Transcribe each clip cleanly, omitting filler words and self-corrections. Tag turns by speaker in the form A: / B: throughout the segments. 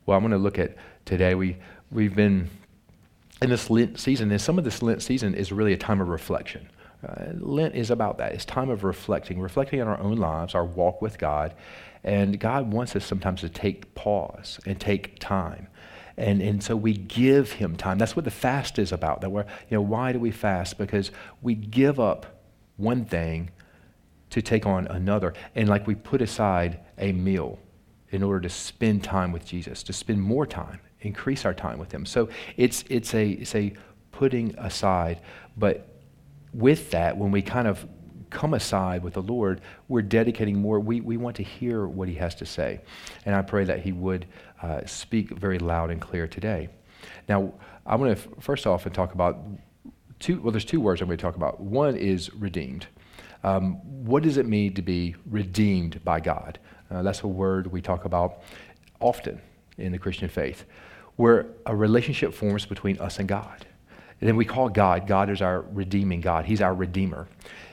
A: Well, I'm going to look at today. We've been in this Lent season, and some of this Lent season is really a time of reflection. Lent is about that. It's time of reflecting on our own lives, our walk with God. And God wants us sometimes to take pause and take time. And so we give him time. That's what the fast is about. That we're, why do we fast? Because we give up one thing to take on another. And like we put aside a meal in order to spend time with Jesus, to spend more time, increase our time with him. So it's a putting aside. But with that, when we kind of come aside with the Lord, we're dedicating more. We want to hear what he has to say. And I pray that he would speak very loud and clear today. Now, I want to first off and talk about there's two words I'm going to talk about. One is redeemed. What does it mean to be redeemed by God? That's a word we talk about often in the Christian faith, where a relationship forms between us and God. And then we call God is our redeeming God. He's our redeemer.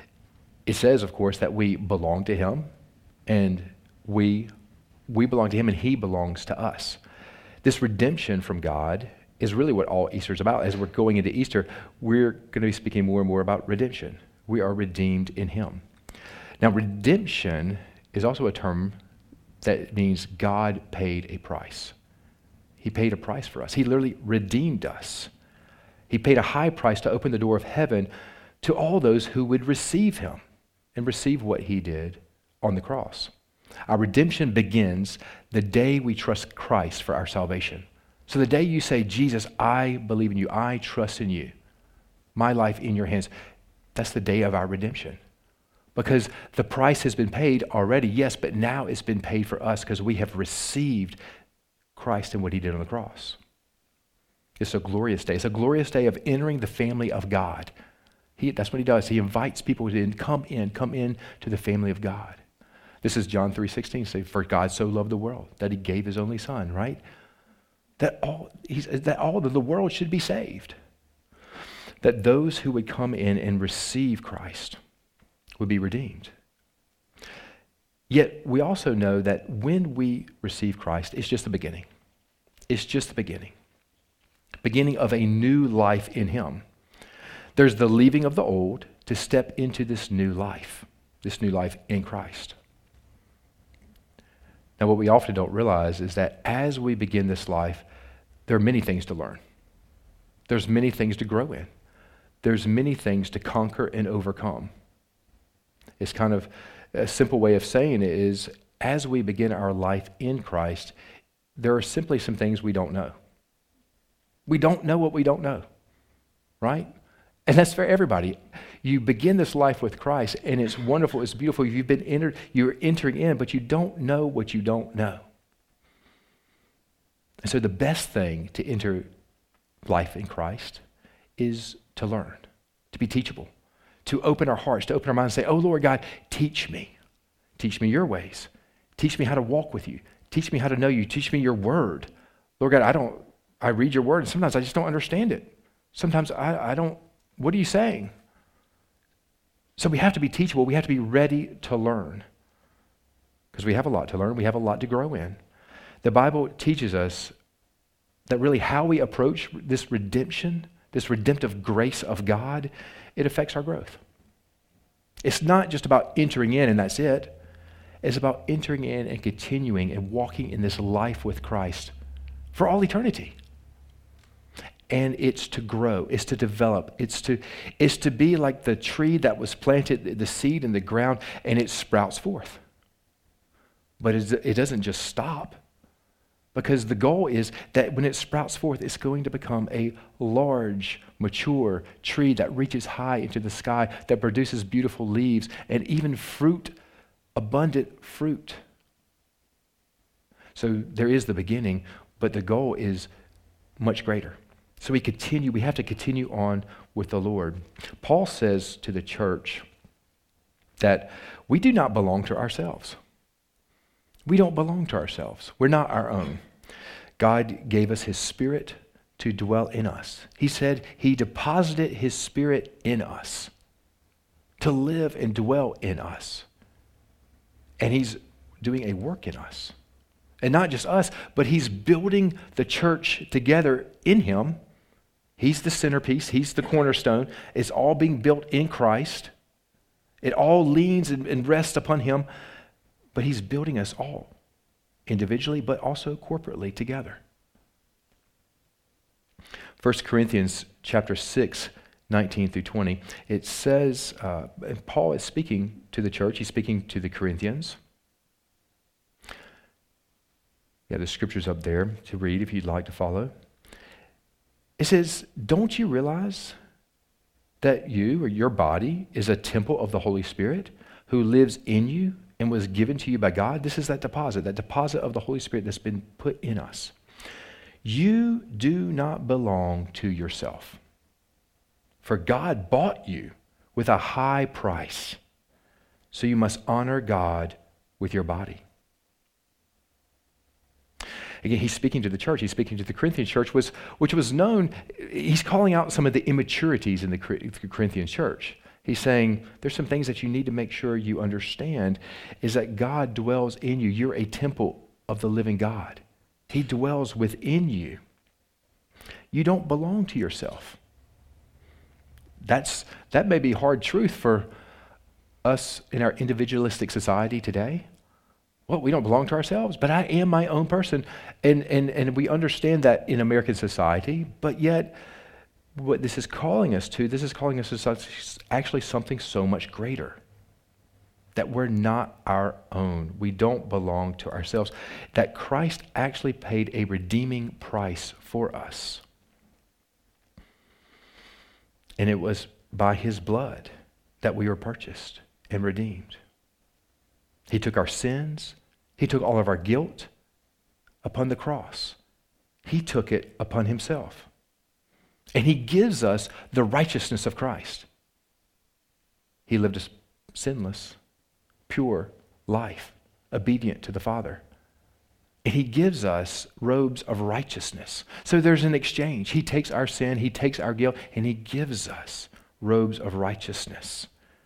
A: It says, of course, that we belong to him, and we belong to him, and he belongs to us. This redemption from God is really what all Easter is about. As we're going into Easter, we're going to be speaking more and more about redemption. We are redeemed in him. Now, redemption is also a term that means God paid a price. He paid a price for us. He literally redeemed us. He paid a high price to open the door of heaven to all those who would receive him and receive what he did on the cross. Our redemption begins the day we trust Christ for our salvation. So the day you say, Jesus, I believe in you, I trust in you, my life in your hands, that's the day of our redemption. Because the price has been paid already, yes, but now it's been paid for us because we have received Christ and what he did on the cross. It's a glorious day. It's a glorious day of entering the family of God. That's what he does. He invites people to come in to the family of God. This is John 3:16. Say, for God so loved the world that he gave his only son, right? That all the world should be saved. That those who would come in and receive Christ would be redeemed. Yet we also know that when we receive Christ, it's just the beginning. It's just the beginning. Beginning of a new life in him. There's the leaving of the old to step into this new life in Christ. Now, what we often don't realize is that as we begin this life, there are many things to learn. There's many things to grow in. There's many things to conquer and overcome. It's kind of a simple way of saying it is, as we begin our life in Christ, there are simply some things we don't know. We don't know what we don't know, right? And that's for everybody. You begin this life with Christ, and it's wonderful, it's beautiful. You're entering in, but you don't know what you don't know. And so the best thing to enter life in Christ is to learn, to be teachable, to open our hearts, to open our minds and say, oh, Lord God, teach me. Teach me your ways. Teach me how to walk with you. Teach me how to know you. Teach me your word. Lord God, I read your word, and sometimes I just don't understand it. Sometimes I don't, what are you saying? So we have to be teachable. We have to be ready to learn. Because we have a lot to learn. We have a lot to grow in. The Bible teaches us that really how we approach this redemption, this redemptive grace of God, it affects our growth. It's not just about entering in and that's it. It's about entering in and continuing and walking in this life with Christ for all eternity. And it's to grow, it's to develop, it's to be like the tree that was planted, the seed in the ground, and it sprouts forth. But it doesn't just stop, because the goal is that when it sprouts forth, it's going to become a large, mature tree that reaches high into the sky, that produces beautiful leaves and even fruit, abundant fruit. So there is the beginning, but the goal is much greater. So we have to continue on with the Lord. Paul says to the church that we do not belong to ourselves. We don't belong to ourselves. We're not our own. God gave us his Spirit to dwell in us. He said he deposited his Spirit in us to live and dwell in us. And he's doing a work in us. And not just us, but he's building the church together in him. He's the centerpiece. He's the cornerstone. It's all being built in Christ. It all leans and rests upon him. But he's building us all individually, but also corporately together. 1 Corinthians chapter 6, 19 through 20, it says, and Paul is speaking to the church. He's speaking to the Corinthians. Yeah, the scripture's up there to read if you'd like to follow. It says, don't you realize that you or your body is a temple of the Holy Spirit who lives in you and was given to you by God? This is that deposit of the Holy Spirit that's been put in us. You do not belong to yourself, for God bought you with a high price, so you must honor God with your body. Again, he's speaking to the church. He's speaking to the Corinthian church, which was known. He's calling out some of the immaturities in the Corinthian church. He's saying there's some things that you need to make sure you understand is that God dwells in you. You're a temple of the living God. He dwells within you. You don't belong to yourself. That may be hard truth for us in our individualistic society today. Well, we don't belong to ourselves, but I am my own person. And we understand that in American society, but yet what this is calling us to actually something so much greater. That we're not our own. We don't belong to ourselves. That Christ actually paid a redeeming price for us. And it was by his blood that we were purchased and redeemed. He took our sins. He took all of our guilt upon the cross. He took it upon himself. And he gives us the righteousness of Christ. He lived a sinless, pure life, obedient to the Father. And he gives us robes of righteousness. So there's an exchange. He takes our sin, he takes our guilt, and he gives us robes of righteousness.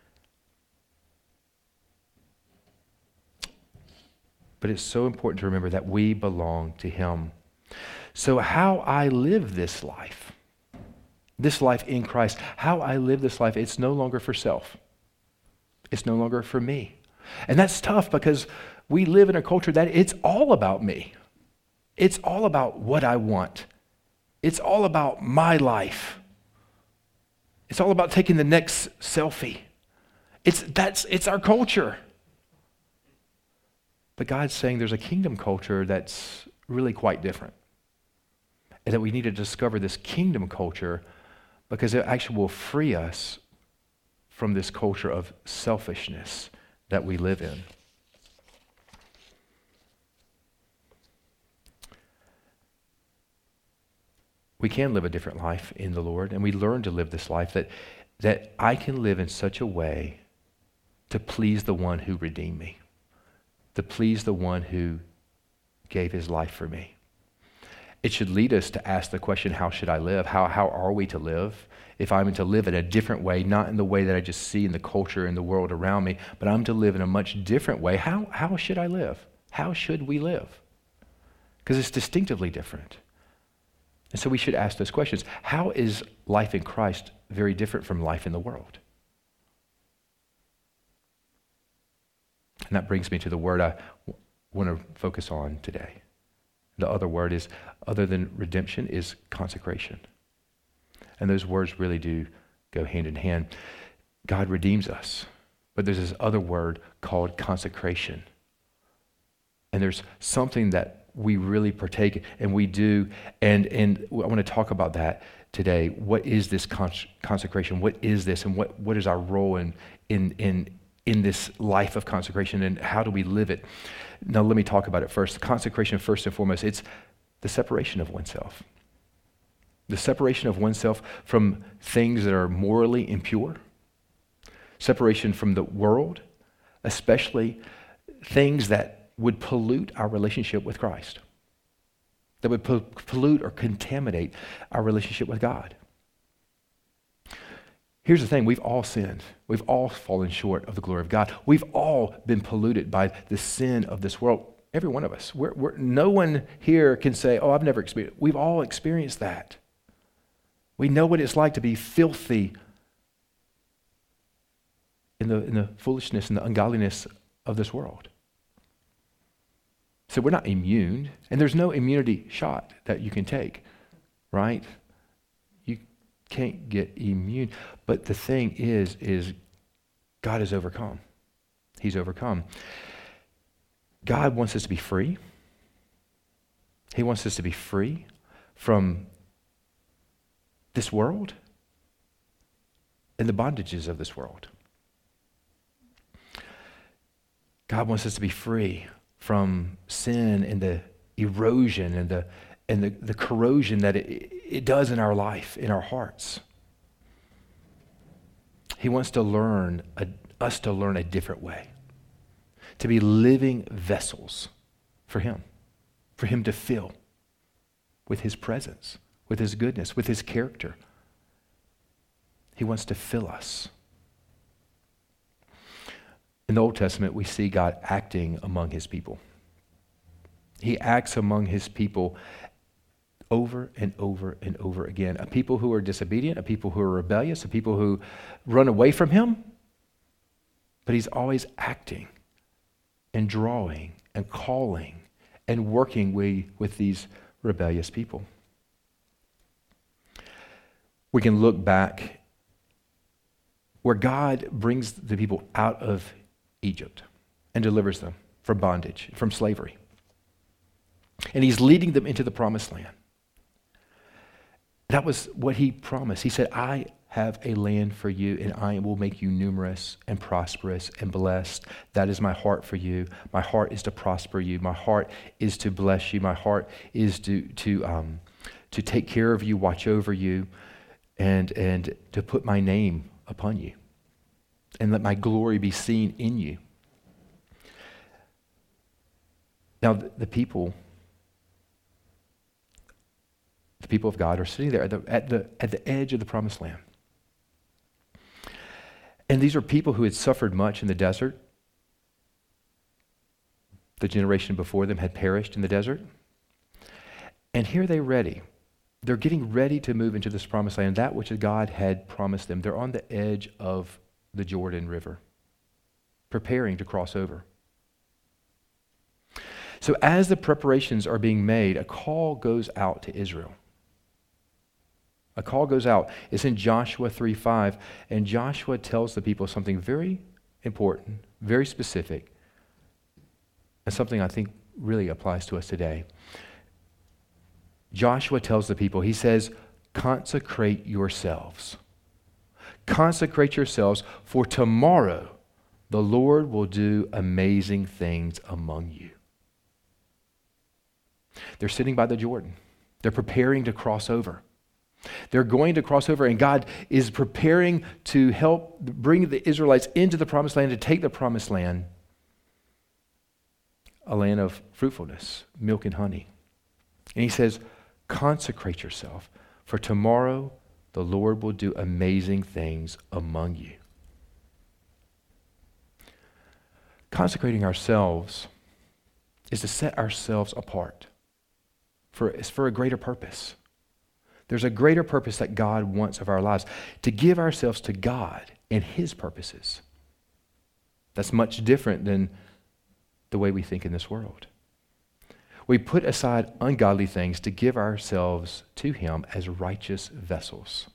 A: But it's so important to remember that we belong to him. So how I live this life in Christ, how I live this life, it's no longer for self. It's no longer for me. And that's tough because we live in a culture that it's all about me. It's all about what I want. It's all about my life. It's all about taking the next selfie. It's our culture. But God's saying there's a kingdom culture that's really quite different. And that we need to discover this kingdom culture because it actually will free us from this culture of selfishness that we live in. We can live a different life in the Lord, and we learn to live this life that I can live in such a way to please the one who redeemed me, to please the one who gave his life for me. It should lead us to ask the question, how should I live? How are we to live? If I'm to live in a different way, not in the way that I just see in the culture and the world around me, but I'm to live in a much different way, how should I live? How should we live? Because it's distinctively different. And so we should ask those questions. How is life in Christ very different from life in the world? And that brings me to the word I want to focus on today. The other word is, other than redemption, is consecration. And those words really do go hand in hand. God redeems us, but there's this other word called consecration. And there's something that we really partake and we do, and I want to talk about that today. What is this consecration? What is this, and what is our role in this life of consecration, and how do we live it? Now, let me talk about it first. Consecration, first and foremost, it's the separation of oneself. The separation of oneself from things that are morally impure. Separation from the world, especially things that would pollute our relationship with Christ. That would pollute or contaminate our relationship with God. Here's the thing, we've all sinned. We've all fallen short of the glory of God. We've all been polluted by the sin of this world. Every one of us. No one here can say, oh, I've never experienced it. We've all experienced that. We know what it's like to be filthy in the foolishness and the ungodliness of this world. So we're not immune, and there's no immunity shot that you can take, right? You can't get immune. But the thing is God has overcome. He's overcome. God wants us to be free. He wants us to be free from this world and the bondages of this world. God wants us to be free from sin and the erosion and the corrosion that it does in our life, in our hearts. He wants us to learn a different way, to be living vessels for Him to fill with His presence, with His goodness, with His character. He wants to fill us. In the Old Testament, we see God acting among His people. He acts among His people over and over and over again. A people who are disobedient, a people who are rebellious, a people who run away from Him. But He's always acting and drawing and calling and working with these rebellious people. We can look back where God brings the people out of Egypt and delivers them from bondage, from slavery. And He's leading them into the promised land. That was what He promised. He said, I have a land for you, and I will make you numerous and prosperous and blessed. That is my heart for you. My heart is to prosper you. My heart is to bless you. My heart is to take care of you, watch over you, and to put my name upon you, and let my glory be seen in you. Now, the people of God are sitting there at the edge of the promised land. And these are people who had suffered much in the desert. The generation before them had perished in the desert. And here they're ready. They're getting ready to move into this promised land, that which God had promised them. They're on the edge of the Jordan River, preparing to cross over. So as the preparations are being made, a call goes out to Israel. A call goes out. It's in Joshua 3:5, and Joshua tells the people something very important, very specific, and something I think really applies to us today. Joshua tells the people, he says, consecrate yourselves. Consecrate yourselves, for tomorrow the Lord will do amazing things among you. They're sitting by the Jordan. They're preparing to cross over. They're going to cross over, and God is preparing to help bring the Israelites into the promised land, to take the promised land, a land of fruitfulness, milk and honey. And He says, consecrate yourself, for tomorrow the Lord will do amazing things among you. Consecrating ourselves is to set ourselves apart for a greater purpose. There's a greater purpose that God wants of our lives, to give ourselves to God and His purposes. That's much different than the way we think in this world. We put aside ungodly things to give ourselves to Him as righteous vessels.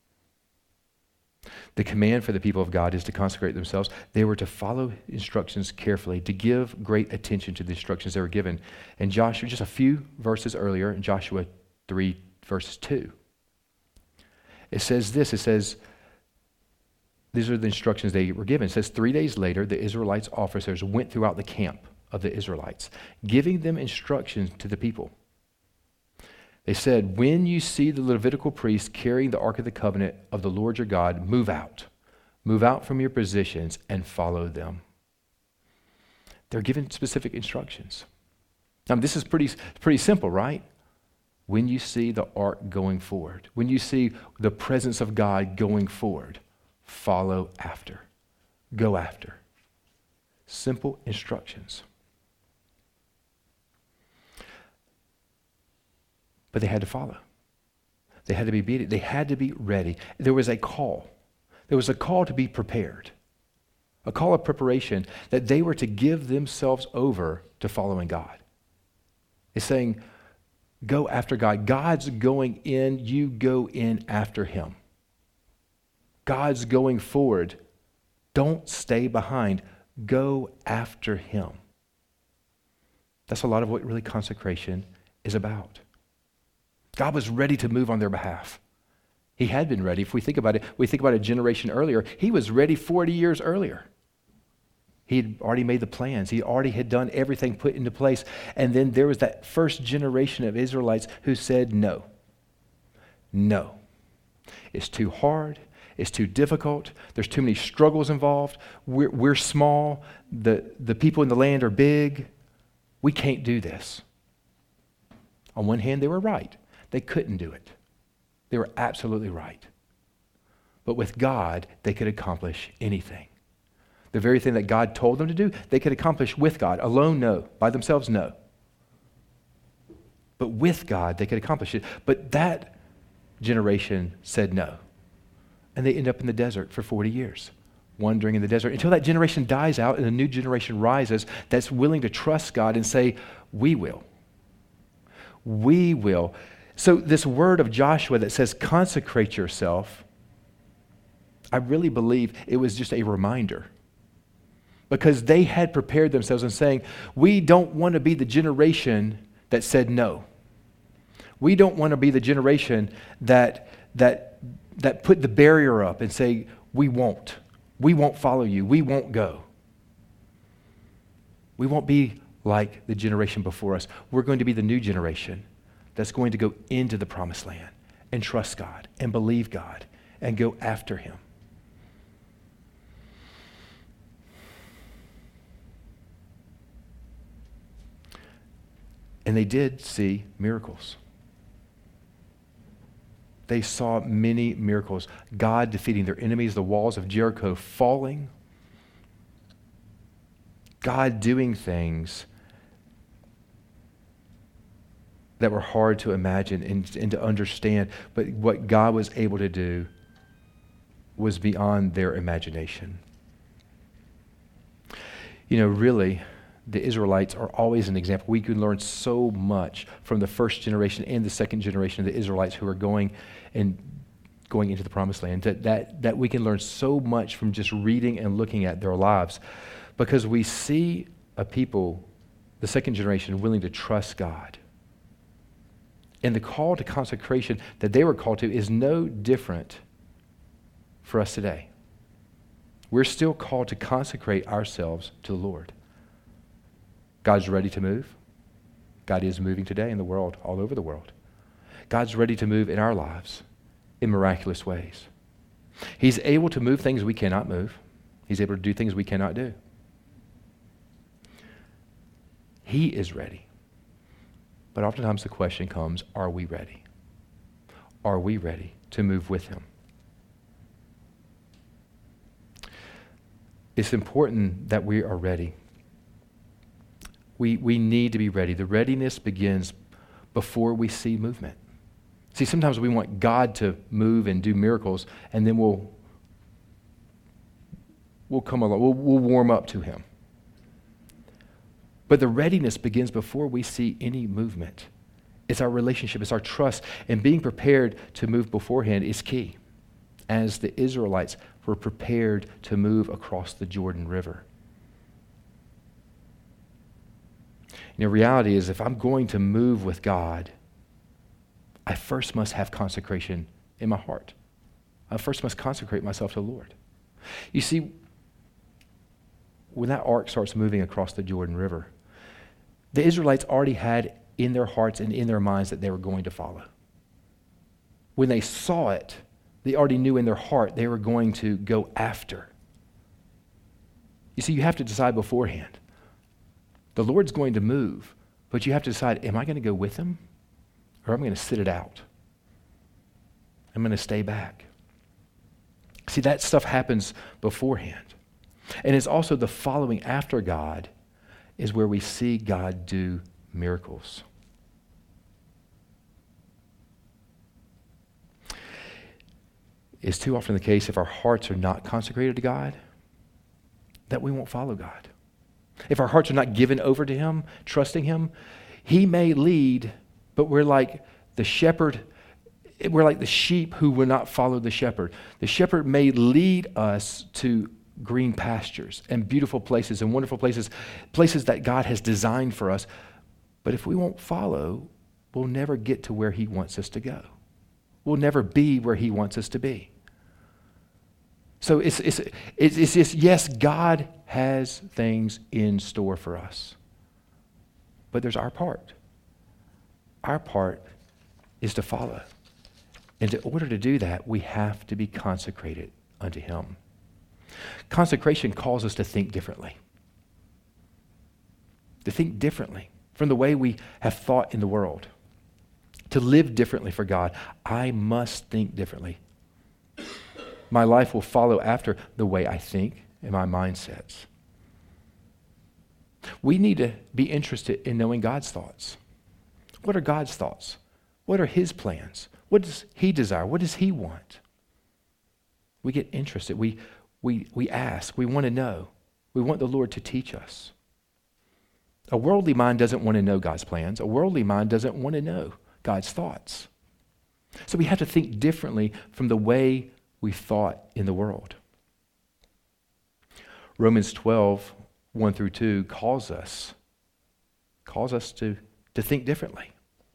A: The command for the people of God is to consecrate themselves. They were to follow instructions carefully, to give great attention to the instructions they were given. And Joshua, just a few verses earlier, in Joshua 3, verse 2, it says this, these are the instructions they were given. It says, 3 days later, the Israelites' officers went throughout the camp of the Israelites, giving them instructions to the people. They said, when you see the Levitical priests carrying the Ark of the Covenant of the Lord your God, move out. Move out from your positions and follow them. They're given specific instructions. Now, this is pretty simple, right? When you see the ark going forward, when you see the presence of God going forward, follow after. Go after. Simple instructions. But they had to follow. They had to be obedient. They had to be ready. There was a call. There was a call to be prepared. A call of preparation that they were to give themselves over to following God. It's saying, go after God. God's going in, you go in after him. God's going forward. Don't stay behind. Go after him. That's a lot of what really consecration is about. God was ready to move on their behalf. He had been ready. If we think about it, we think about a generation earlier. He was ready 40 years earlier. He had already made the plans. He already had done everything put into place. And then there was that first generation of Israelites who said no. No. It's too hard. It's too difficult. There's too many struggles involved. We're small. The people in the land are big. We can't do this. On one hand, they were right. They couldn't do it. They were absolutely right. But with God, they could accomplish anything. The very thing that God told them to do, they could accomplish with God. Alone, no. By themselves, no. But with God, they could accomplish it. But that generation said no. And they end up in the desert for 40 years, wandering in the desert, until that generation dies out and a new generation rises that's willing to trust God and say, we will. We will. So this word of Joshua that says, consecrate yourself, I really believe it was just a reminder. Because they had prepared themselves and saying, we don't want to be the generation that said no. We don't want to be the generation that put the barrier up and say, we won't follow you. We won't go. We won't be like the generation before us. We're going to be the new generation that's going to go into the promised land and trust God and believe God and go after him. And they did see miracles. They saw many miracles. God defeating their enemies, the walls of Jericho falling. God doing things that were hard to imagine and to understand. But what God was able to do was beyond their imagination. You know, really, the Israelites are always an example. We can learn so much from the first generation and the second generation of the Israelites who are going into the promised land, that we can learn so much from just reading and looking at their lives, because we see a people, the second generation, willing to trust God. And the call to consecration that they were called to is no different for us today. We're still called to consecrate ourselves to the Lord. God's ready to move. God is moving today in the world, all over the world. God's ready to move in our lives in miraculous ways. He's able to move things we cannot move. He's able to do things we cannot do. He is ready. But oftentimes the question comes, are we ready? Are we ready to move with him? It's important that we are ready. We need to be ready. The readiness begins before we see movement. See, sometimes we want God to move and do miracles, and then we'll come along. We'll warm up to him. But the readiness begins before we see any movement. It's our relationship. It's our trust. And being prepared to move beforehand is key, as the Israelites were prepared to move across the Jordan River. You know, reality is, if I'm going to move with God, I first must have consecration in my heart. I first must consecrate myself to the Lord. You see, when that ark starts moving across the Jordan River, the Israelites already had in their hearts and in their minds that they were going to follow. When they saw it, they already knew in their heart they were going to go after. You see, you have to decide beforehand. The Lord's going to move, but you have to decide, am I going to go with him, or am I going to sit it out? I'm going to stay back. See, that stuff happens beforehand. And it's also the following after God is where we see God do miracles. is too often the case if our hearts are not consecrated to God, that we won't follow God. If our hearts are not given over to Him, trusting Him, He may lead, but we're like the shepherd. We're like the sheep who will not follow the shepherd. The shepherd may lead us to green pastures and beautiful places and wonderful places, places that God has designed for us. But if we won't follow, we'll never get to where He wants us to go. We'll never be where He wants us to be. So it's just, yes, God has things in store for us. But there's our part. Our part is to follow. And in order to do that, we have to be consecrated unto Him. Consecration calls us to think differently. To think differently from the way we have thought in the world. To live differently for God. I must think differently. My life will follow after the way I think and my mindsets. We need to be interested in knowing God's thoughts. What are God's thoughts? What are His plans? What does He desire? What does He want? We get interested. We ask. We want to know. We want the Lord to teach us. A worldly mind doesn't want to know God's plans. A worldly mind doesn't want to know God's thoughts. So we have to think differently from the way we thought in the world. Romans 12, 1 through 2 calls us to think differently.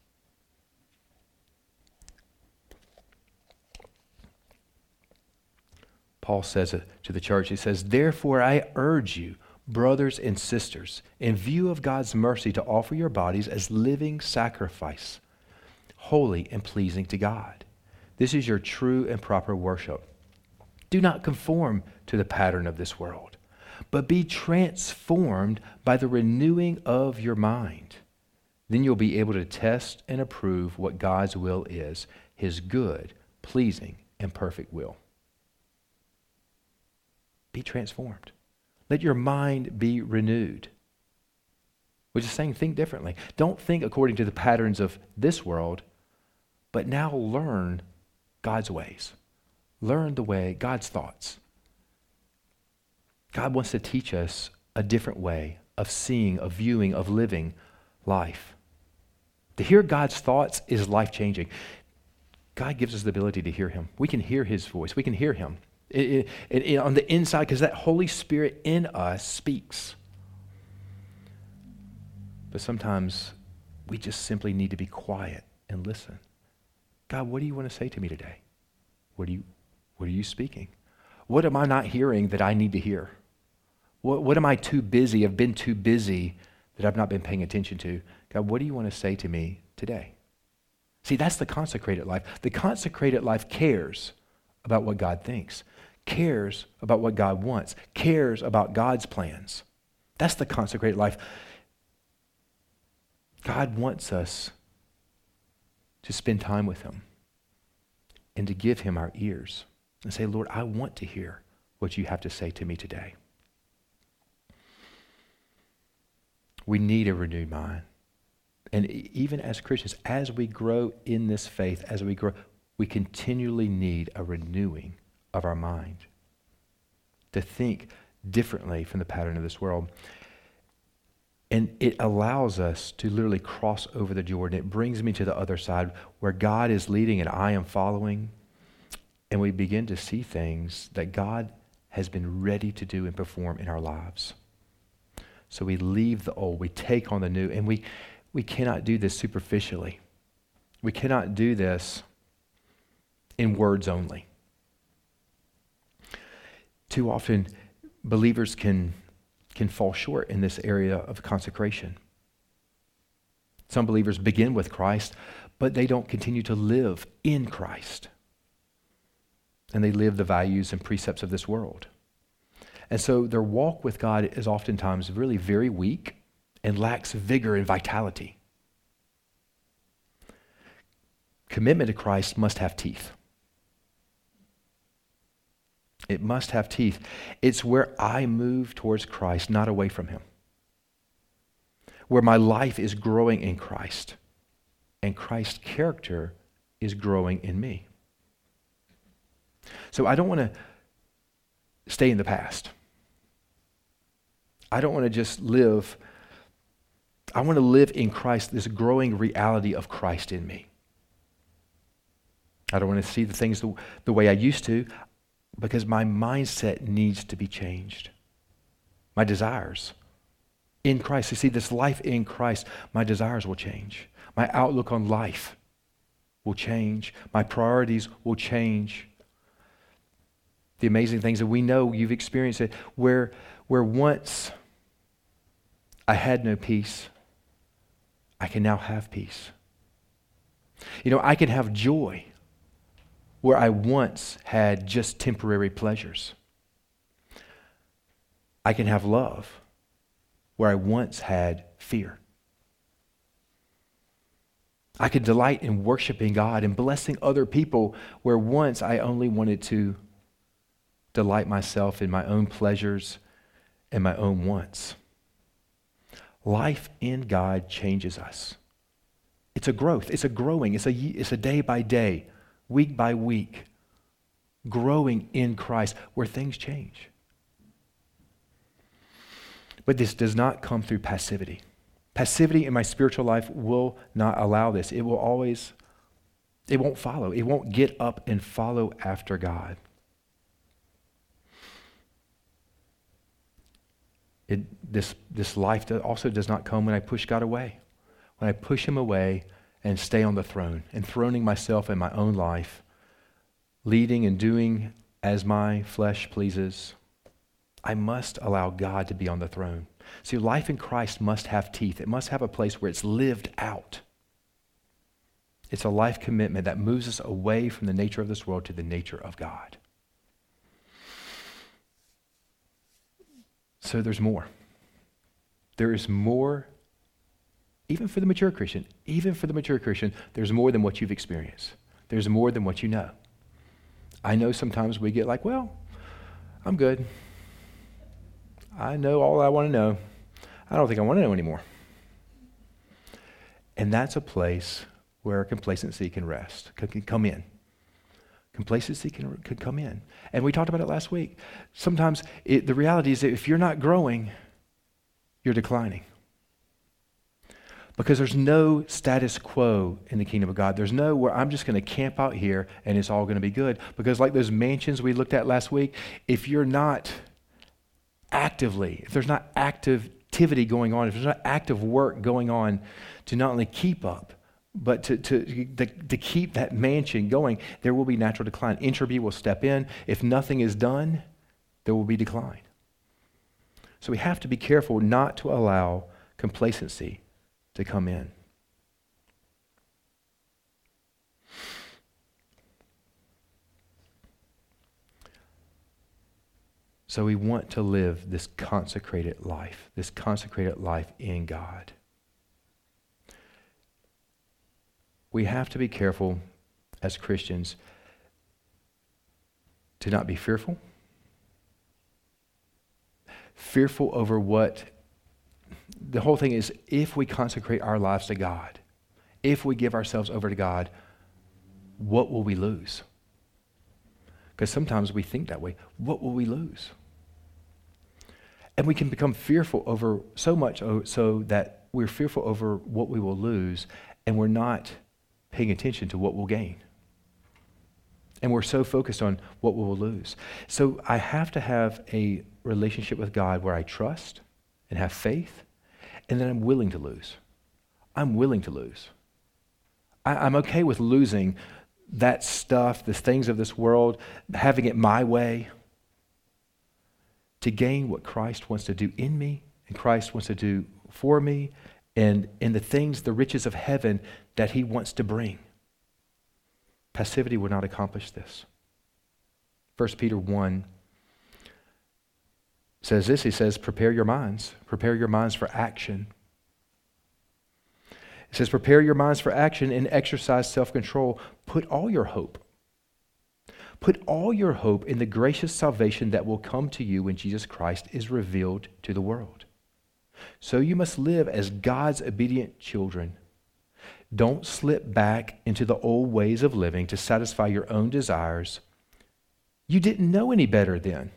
A: Paul says it to the church. He says, "Therefore I urge you, brothers and sisters, in view of God's mercy, to offer your bodies as living sacrifice, holy and pleasing to God. This is your true and proper worship. Do not conform to the pattern of this world, but be transformed by the renewing of your mind. Then you'll be able to test and approve what God's will is, His good, pleasing, and perfect will." Be transformed. Let your mind be renewed. Which is saying think differently. Don't think according to the patterns of this world, but now learn God's ways. Learn the way, God's thoughts. God wants to teach us a different way of seeing, of viewing, of living life. To hear God's thoughts is life-changing. God gives us the ability to hear Him. We can hear His voice. We can hear Him. On the inside, because that Holy Spirit in us speaks. But sometimes we just simply need to be quiet and listen. God, what do you want to say to me today? What are you speaking? What am I not hearing that I need to hear? What am I too busy, have been too busy that I've not been paying attention to? God, what do you want to say to me today? See, that's the consecrated life. The consecrated life cares about what God thinks, cares about what God wants, cares about God's plans. That's the consecrated life. God wants us to spend time with Him and to give Him our ears and say, Lord, I want to hear what you have to say to me today. We need a renewed mind. And even as Christians, as we grow in this faith, as we grow, we continually need a renewing of our mind to think differently from the pattern of this world. And it allows us to literally cross over the Jordan. It brings me to the other side where God is leading and I am following. And we begin to see things that God has been ready to do and perform in our lives. So we leave the old, we take on the new, and we cannot do this superficially. We cannot do this in words only. Too often, believers can fall short in this area of consecration. Some believers begin with Christ, but they don't continue to live in Christ. And they live the values and precepts of this world. And so their walk with God is oftentimes really very weak and lacks vigor and vitality. Commitment to Christ must have teeth. It must have teeth. It's where I move towards Christ, not away from Him. Where my life is growing in Christ, and Christ's character is growing in me. So I don't want to stay in the past. I don't want to just live. I want to live in Christ, this growing reality of Christ in me. I don't want to see the things the way I used to, because my mindset needs to be changed. My desires in Christ. You see, this life in Christ, my desires will change. My outlook on life will change. My priorities will change. The amazing things that we know, you've experienced it, where once I had no peace, I can now have peace. You know, I can have joy where I once had just temporary pleasures. I can have love where I once had fear. I can delight in worshiping God and blessing other people where once I only wanted to delight myself in my own pleasures and my own wants. Life in God changes us. It's a growth. It's a growing. It's a day by day, week by week, growing in Christ where things change. But this does not come through passivity. Passivity in my spiritual life will not allow this. It won't follow. It won't get up and follow after God. This life also does not come when I push God away. When I push him away and stay on the throne, enthroning myself in my own life, leading and doing as my flesh pleases, I must allow God to be on the throne. See, life in Christ must have teeth. It must have a place where it's lived out. It's a life commitment that moves us away from the nature of this world to the nature of God. So there's more. There is more, even for the mature Christian, there's more than what you've experienced. There's more than what you know. I know sometimes we get like, well, I'm good. I know all I want to know. I don't think I want to know anymore. And that's a place where complacency can rest, can come in. Complacency can come in. And we talked about it last week. Sometimes the reality is that if you're not growing, you're declining. Because there's no status quo in the kingdom of God. There's no where I'm just going to camp out here and it's all going to be good. Because like those mansions we looked at last week, if you're not if there's not activity going on, if there's not active work going on to not only keep up, but to keep that mansion going, there will be natural decline. Entropy will step in. If nothing is done, there will be decline. So we have to be careful not to allow complacency to come in. So we want to live this consecrated life in God. We have to be careful as Christians to not be fearful over what, the whole thing is, if we consecrate our lives to God, if we give ourselves over to God, what will we lose? Because sometimes we think that way. What will we lose? And we can become fearful over so much so that we're fearful over what we will lose, and we're not paying attention to what we'll gain. And we're so focused on what we will lose. So I have to have a relationship with God where I trust and have faith, and then I'm willing to lose. I'm willing to lose. I'm okay with losing that stuff, the things of this world, having it my way, to gain what Christ wants to do in me and Christ wants to do for me, and in the things, the riches of heaven that he wants to bring. Passivity will not accomplish this. 1 Peter 1 says this, he says, prepare your minds for action. It says, prepare your minds for action and exercise self-control. Put all your hope in the gracious salvation that will come to you when Jesus Christ is revealed to the world. So you must live as God's obedient children. Don't slip back into the old ways of living to satisfy your own desires You didn't know any better then.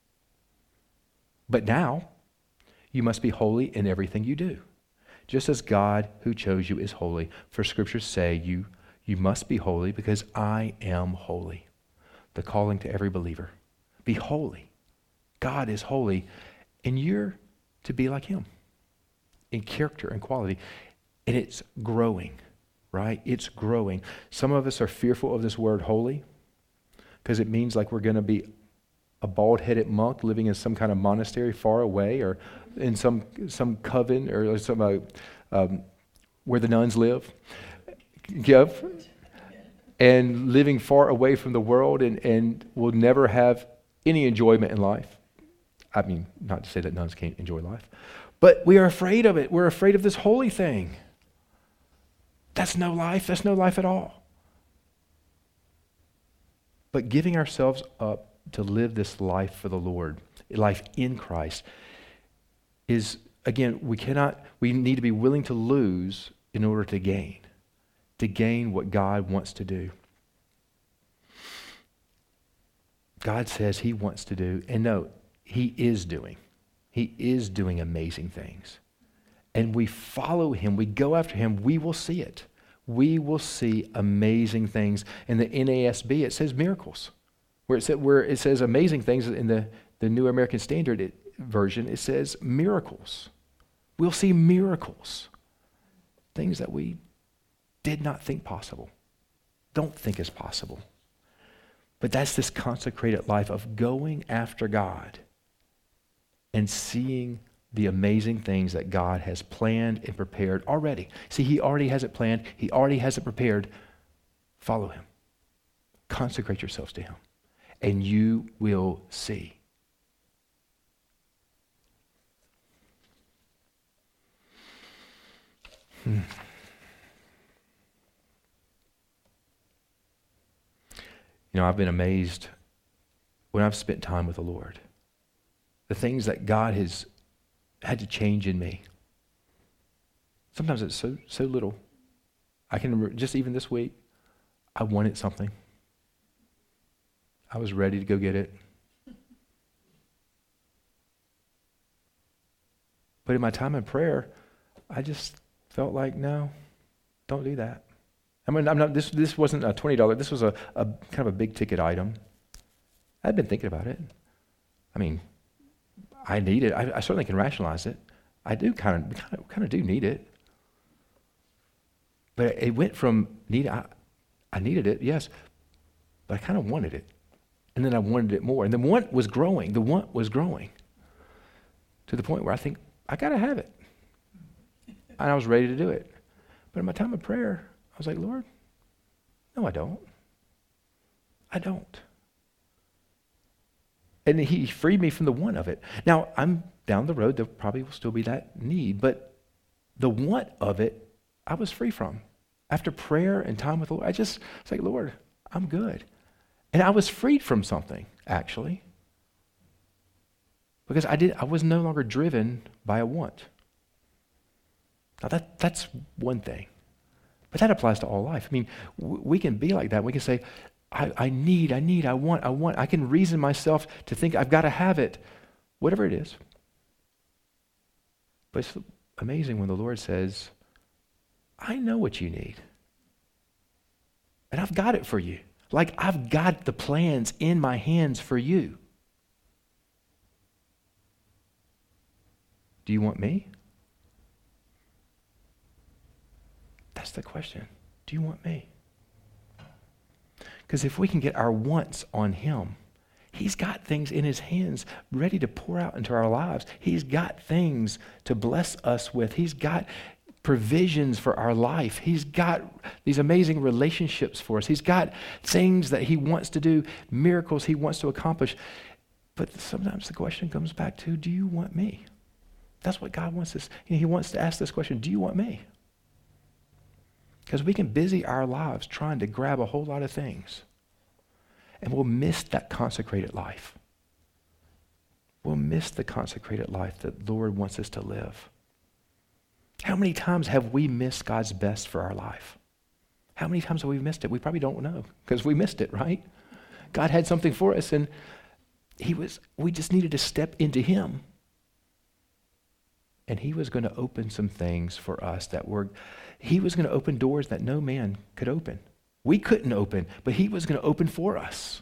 A: But now, you must be holy in everything you do, just as God who chose you is holy. For scriptures say you must be holy because I am holy. The calling to every believer. Be holy. God is holy, and you're to be like him in character and quality. And it's growing, right? It's growing. Some of us are fearful of this word holy because it means like we're going to be a bald-headed monk living in some kind of monastery far away, or in some coven, or some where the nuns live, and living far away from the world, and will never have any enjoyment in life. I mean, not to say that nuns can't enjoy life, but we are afraid of it. We're afraid of this holy thing. That's no life. That's no life at all. But giving ourselves up to live this life for the Lord, life in Christ, is, again, we need to be willing to lose in order to gain what God wants to do. God says he wants to do, and no, he is doing amazing things. And we follow him, we go after him, we will see it. We will see amazing things. In the NASB, it says miracles. Where it says amazing things in the New American Standard version, it says miracles. We'll see miracles. Things that we did not think possible, don't think is possible. But that's this consecrated life of going after God and seeing the amazing things that God has planned and prepared already. See, he already has it planned. He already has it prepared. Follow him. Consecrate yourselves to him. And you will see. You know, I've been amazed when I've spent time with the Lord. The things that God has had to change in me. Sometimes it's so little. I can remember, just even this week, I wanted something. I was ready to go get it. But in my time in prayer, I just felt like, no, don't do that. I mean, this wasn't a $20. This was a kind of a big ticket item. I'd been thinking about it. I mean, I need it. I certainly can rationalize it. I do kind of do need it. But it went from I needed it, yes, but I kind of wanted it. And then I wanted it more. And the want was growing. The want was growing to the point where I think, I got to have it. And I was ready to do it. But in my time of prayer, I was like, Lord, no, I don't. I don't. And he freed me from the want of it. Now, I'm down the road. There probably will still be that need. But the want of it, I was free from. After prayer and time with the Lord, I was like, Lord, I'm good. And I was freed from something, actually. Because I was no longer driven by a want. Now that's one thing. But that applies to all life. I mean, we can be like that. We can say, I need, I want. I can reason myself to think I've got to have it, whatever it is. But it's amazing when the Lord says, I know what you need. And I've got it for you. Like I've got the plans in my hands for you. Do you want me? That's the question. Do you want me? Because if we can get our wants on him, he's got things in his hands ready to pour out into our lives. He's got things to bless us with. He's got provisions for our life. He's got these amazing relationships for us. He's got things that he wants to do, miracles he wants to accomplish. But sometimes the question comes back to, do you want me? That's what God wants us. He wants to ask this question, do you want me? Because we can busy our lives trying to grab a whole lot of things. And we'll miss that consecrated life. We'll miss the consecrated life that the Lord wants us to live. How many times have we missed God's best for our life? How many times have we missed it? We probably don't know because we missed it, right? God had something for us, and we just needed to step into him. And he was going to open some things for us he was going to open doors that no man could open. We couldn't open, but he was going to open for us.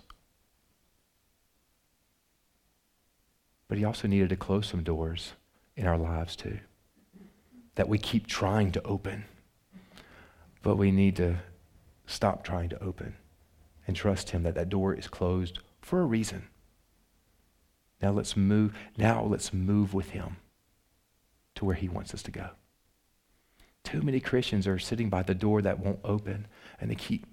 A: But he also needed to close some doors in our lives too, that we keep trying to open. But we need to stop trying to open and trust him that door is closed for a reason. Now let's move with him to where he wants us to go. Too many Christians are sitting by the door that won't open, and they keep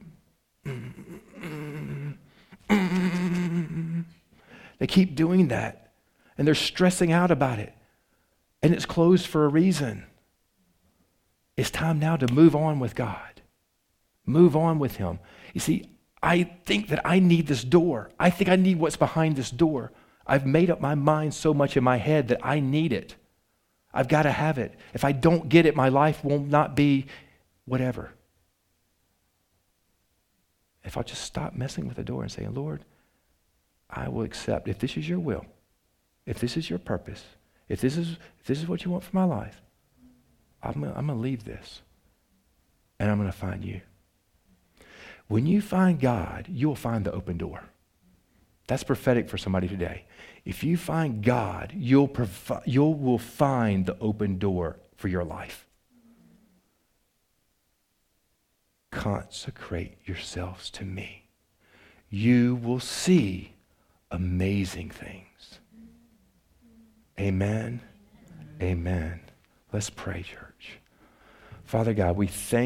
A: doing that, and they're stressing out about it, and it's closed for a reason. It's time now to move on with God. Move on with him. You see, I think that I need this door. I think I need what's behind this door. I've made up my mind so much in my head that I need it. I've got to have it. If I don't get it, my life will not be whatever. If I'll just stop messing with the door and say, Lord, I will accept. If this is your will, if this is your purpose, if this is what you want for my life, I'm going to leave this and I'm going to find you. When you find God, you'll find the open door. That's prophetic for somebody today. If you find God, you will find the open door for your life. Consecrate yourselves to me. You will see amazing things. Amen. Amen. Let's pray, church. Father God, we thank